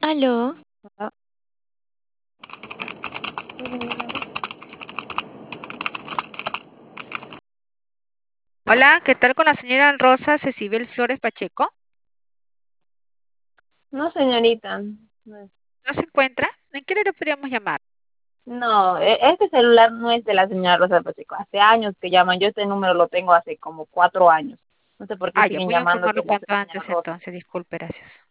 Aló, Ah, ¿puedo mirar a ver? Hola, ¿qué tal con la señora Rosa Cecibel Flores Pacheco? No, señorita. No, ¿No se encuentra? ¿En qué le podríamos llamar? no, este celular no es de la señora Rosa Pacheco. Hace años que llaman. Yo este número lo tengo hace como 4 años. No sé por qué Ah, ya siguen voy a llamando que informarlo es la cuanto señora antes Rosa. entonces, disculpe, gracias.